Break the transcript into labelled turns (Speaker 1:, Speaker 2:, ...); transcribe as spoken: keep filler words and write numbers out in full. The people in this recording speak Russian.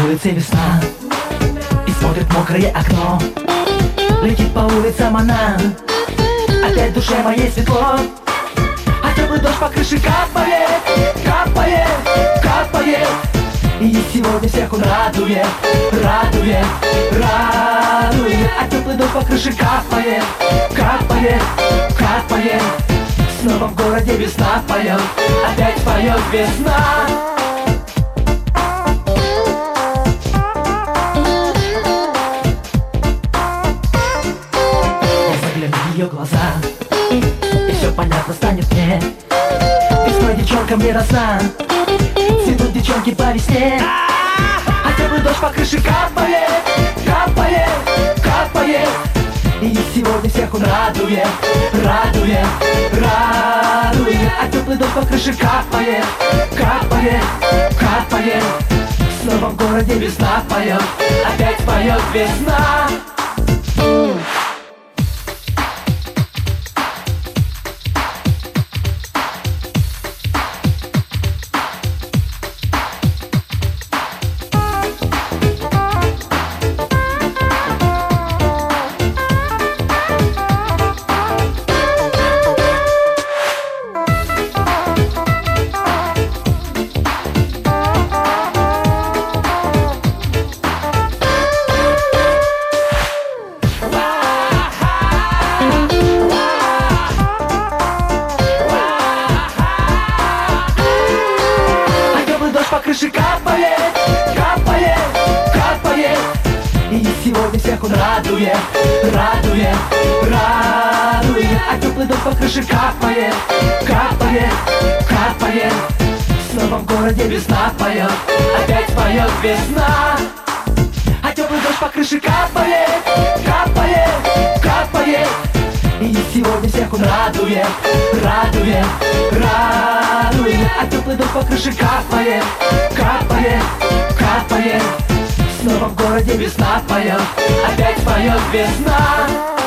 Speaker 1: улице весна, и смотрит мокрое окно. Летит по улицам она, опять в душе моей светло. А теплый дождь по крыше капает, капает, капает. И сегодня всех он радует, радует, радует. А теплый дождь по крыше капает, капает, капает. Снова в городе весна поет, опять поет весна. В ее глаза, и все понятно станет мне. Весной девчонка мне росла, цветут девчонки по весне. А теплый дождь по крыше капает, капает, капает. И сегодня всех он радует, радует, радует. А теплый дождь по крыше капает, капает, капает. Снова в городе весна поет, опять поет весна. По крыше капает, капает, капает. И сегодня всех он радует, радует, радует. А теплый дождь по крыше капает, капает, капает. Снова в городе весна поет, опять поет весна. А теплый дождь по крыше капает, капает, капает. И сегодня всех он радует, радует, радует. А теплый дождь по крыше капает, капает, капает. Снова в городе весна поет, опять поет весна.